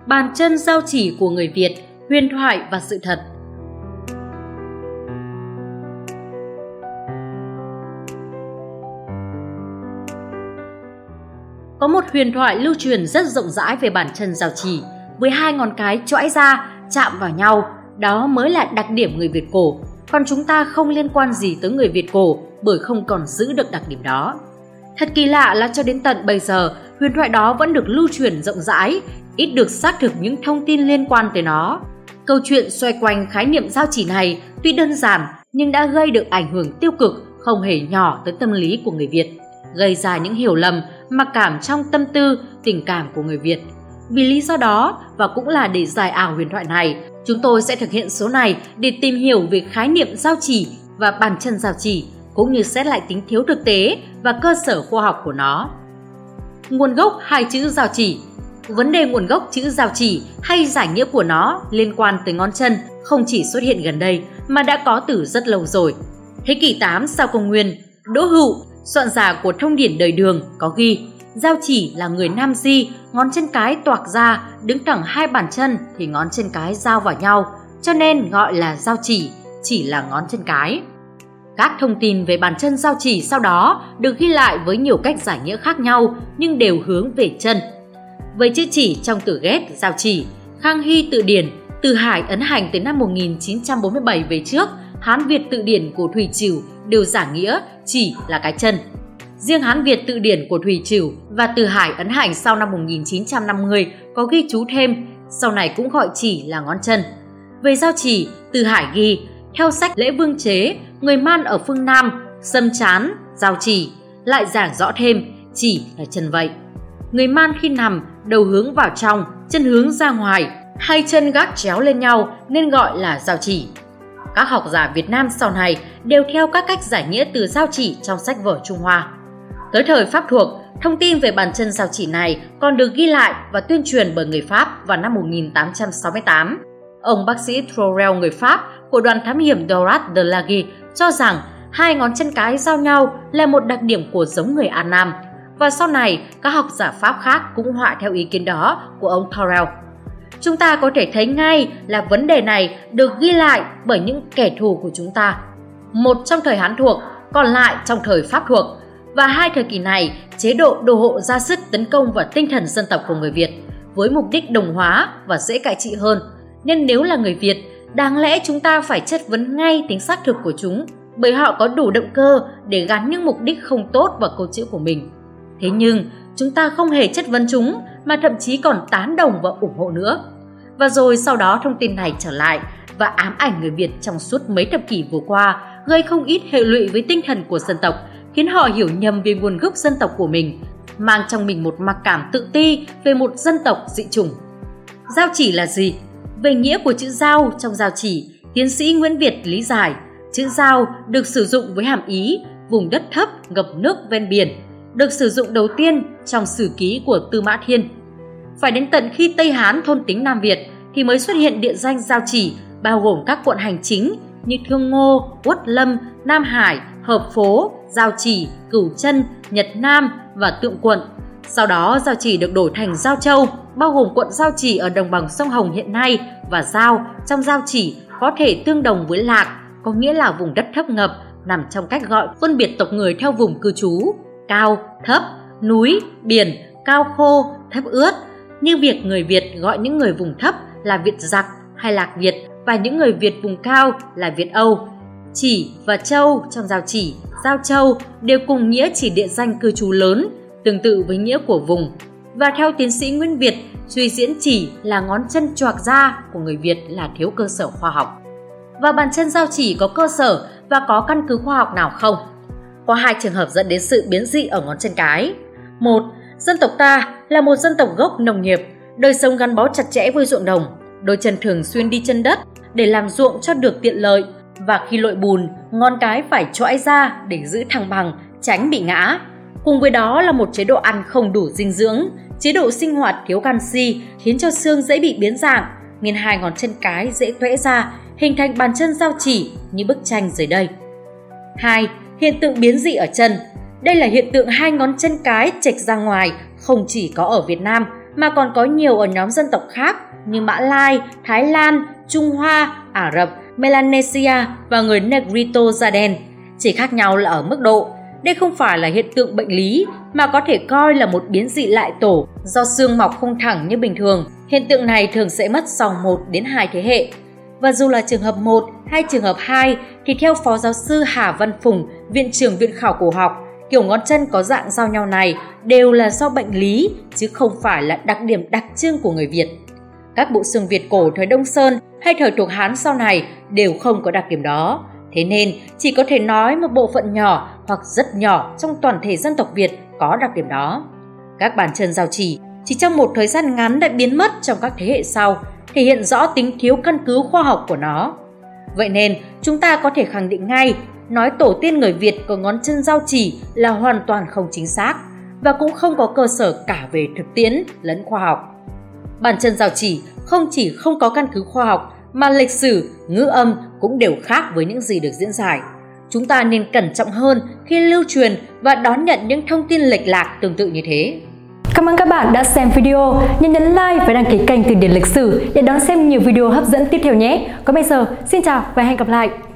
Bàn chân giao chỉ của người Việt, huyền thoại và sự thật. Có một huyền thoại lưu truyền rất rộng rãi về bàn chân giao chỉ, với hai ngón cái chõi ra, chạm vào nhau, đó mới là đặc điểm người Việt cổ. Còn chúng ta không liên quan gì tới người Việt cổ bởi không còn giữ được đặc điểm đó. Thật kỳ lạ là cho đến tận bây giờ, huyền thoại đó vẫn được lưu truyền rộng rãi, ít được xác thực những thông tin liên quan tới nó. Câu chuyện xoay quanh khái niệm giao chỉ này tuy đơn giản nhưng đã gây được ảnh hưởng tiêu cực không hề nhỏ tới tâm lý của người Việt, gây ra những hiểu lầm, mặc cảm trong tâm tư, tình cảm của người Việt. Vì lý do đó, và cũng là để giải ảo huyền thoại này, chúng tôi sẽ thực hiện số này để tìm hiểu về khái niệm giao chỉ và bàn chân giao chỉ, cũng như xét lại tính thiếu thực tế và cơ sở khoa học của nó. Nguồn gốc hai chữ giao chỉ. Vấn đề nguồn gốc chữ giao chỉ hay giải nghĩa của nó liên quan tới ngón chân không chỉ xuất hiện gần đây mà đã có từ rất lâu rồi. Thế kỷ 8 sau công nguyên, Đỗ Hữu, soạn giả của Thông điển đời Đường có ghi: giao chỉ là người nam di, ngón chân cái toạc ra, đứng thẳng hai bàn chân thì ngón chân cái giao vào nhau, cho nên gọi là giao chỉ là ngón chân cái. Các thông tin về bàn chân giao chỉ sau đó được ghi lại với nhiều cách giải nghĩa khác nhau nhưng đều hướng về chân. Với chữ chỉ trong từ ghét giao chỉ, Khang Hy Tự Điển, Từ Hải ấn hành từ năm 1947 về trước, Hán Việt Tự Điển của Thùy Trìu đều giải nghĩa chỉ là cái chân. Riêng Hán Việt Tự Điển của Thùy Trìu và Từ Hải ấn hành sau năm 1950 có ghi chú thêm, sau này cũng gọi chỉ là ngón chân. Về giao chỉ, Từ Hải ghi: theo sách Lễ Vương Chế, người Man ở phương Nam xâm chán giao chỉ, lại giảng rõ thêm chỉ là chân vậy. Người Man khi nằm, đầu hướng vào trong, chân hướng ra ngoài, hai chân gác chéo lên nhau nên gọi là giao chỉ. Các học giả Việt Nam sau này đều theo các cách giải nghĩa từ giao chỉ trong sách vở Trung Hoa. Tới thời Pháp thuộc, thông tin về bàn chân giao chỉ này còn được ghi lại và tuyên truyền bởi người Pháp vào năm 1868. Ông bác sĩ Thorel người Pháp của đoàn thám hiểm Dorad de Lagui cho rằng hai ngón chân cái giao nhau là một đặc điểm của giống người An Nam, và sau này các học giả Pháp khác cũng họa theo ý kiến đó của ông Thorel. Chúng ta có thể thấy ngay là vấn đề này được ghi lại bởi những kẻ thù của chúng ta, một trong thời Hán thuộc, còn lại trong thời Pháp thuộc, và hai thời kỳ này chế độ đô hộ ra sức tấn công vào tinh thần dân tộc của người Việt với mục đích đồng hóa và dễ cai trị hơn. Nên nếu là người Việt, đáng lẽ chúng ta phải chất vấn ngay tính xác thực của chúng, bởi họ có đủ động cơ để gắn những mục đích không tốt vào câu chữ của mình. Thế nhưng chúng ta không hề chất vấn chúng mà thậm chí còn tán đồng và ủng hộ nữa. Và rồi sau đó thông tin này trở lại và ám ảnh người Việt trong suốt mấy thập kỷ vừa qua, gây không ít hệ lụy với tinh thần của dân tộc, khiến họ hiểu nhầm về nguồn gốc dân tộc của mình, mang trong mình một mặc cảm tự ti về một dân tộc dị chủng. Giao chỉ là gì? Về nghĩa của chữ giao trong giao chỉ, tiến sĩ Nguyễn Việt lý giải, chữ giao được sử dụng với hàm ý vùng đất thấp ngập nước ven biển, được sử dụng đầu tiên trong sử ký của Tư Mã Thiên. Phải đến tận khi Tây Hán thôn tính Nam Việt thì mới xuất hiện địa danh giao chỉ, bao gồm các quận hành chính như Thương Ngô, Uất Lâm, Nam Hải, Hợp Phố, Giao Chỉ, Cửu Chân, Nhật Nam và Tượng Quận. Sau đó Giao Chỉ được đổi thành Giao Châu, bao gồm quận Giao Chỉ ở đồng bằng sông Hồng hiện nay, và Giao trong Giao Chỉ có thể tương đồng với Lạc, có nghĩa là vùng đất thấp ngập, nằm trong cách gọi phân biệt tộc người theo vùng cư trú: cao, thấp, núi, biển, cao khô, thấp ướt. Như việc người Việt gọi những người vùng thấp là Việt giặc hay Lạc Việt, và những người Việt vùng cao là Việt Âu. Chỉ và châu trong Giao Chỉ, Giao Châu đều cùng nghĩa chỉ địa danh cư trú lớn, tương tự với nghĩa của vùng. Và theo tiến sĩ Nguyễn Việt, suy diễn chỉ là ngón chân choạc ra của người Việt là thiếu cơ sở khoa học. Và bàn chân giao chỉ có cơ sở và có căn cứ khoa học nào không? Có hai trường hợp dẫn đến sự biến dị ở ngón chân cái. Một, dân tộc ta là một dân tộc gốc nông nghiệp, đời sống gắn bó chặt chẽ với ruộng đồng, đôi chân thường xuyên đi chân đất để làm ruộng cho được tiện lợi, và khi lội bùn, ngón cái phải chõi ra để giữ thăng bằng, tránh bị ngã. Cùng với đó là một chế độ ăn không đủ dinh dưỡng, chế độ sinh hoạt thiếu canxi khiến cho xương dễ bị biến dạng, nên hai ngón chân cái dễ tuẽ ra, hình thành bàn chân giao chỉ như bức tranh dưới đây. 2. Hiện tượng biến dị ở chân. Đây là hiện tượng hai ngón chân cái chệch ra ngoài, không chỉ có ở Việt Nam mà còn có nhiều ở nhóm dân tộc khác như Mã Lai, Thái Lan, Trung Hoa, Ả Rập, Melanesia và người Negrito da đen. Chỉ khác nhau là ở mức độ. Đây không phải là hiện tượng bệnh lý mà có thể coi là một biến dị lại tổ do xương mọc không thẳng như bình thường. Hiện tượng này thường sẽ mất sau 1 đến 2 thế hệ. Và dù là trường hợp 1 hay trường hợp 2 thì theo Phó Giáo sư Hà Văn Phùng, Viện trưởng Viện Khảo cổ học, kiểu ngón chân có dạng giao nhau này đều là do bệnh lý chứ không phải là đặc điểm đặc trưng của người Việt. Các bộ xương Việt cổ thời Đông Sơn hay thời thuộc Hán sau này đều không có đặc điểm đó. Thế nên chỉ có thể nói một bộ phận nhỏ hoặc rất nhỏ trong toàn thể dân tộc Việt có đặc điểm đó. Các bàn chân giao chỉ trong một thời gian ngắn đã biến mất trong các thế hệ sau, thể hiện rõ tính thiếu căn cứ khoa học của nó. Vậy nên chúng ta có thể khẳng định ngay, nói tổ tiên người Việt có ngón chân giao chỉ là hoàn toàn không chính xác và cũng không có cơ sở cả về thực tiễn lẫn khoa học. Bàn chân giao chỉ không chỉ không có căn cứ khoa học mà lịch sử, ngữ âm cũng đều khác với những gì được diễn giải. Chúng ta nên cẩn trọng hơn khi lưu truyền và đón nhận những thông tin lệch lạc tương tự như thế. Cảm ơn các bạn đã xem video, nhấn like và đăng ký kênh Từ điển lịch sử để đón xem nhiều video hấp dẫn tiếp theo nhé. Còn bây giờ, xin chào và hẹn gặp lại!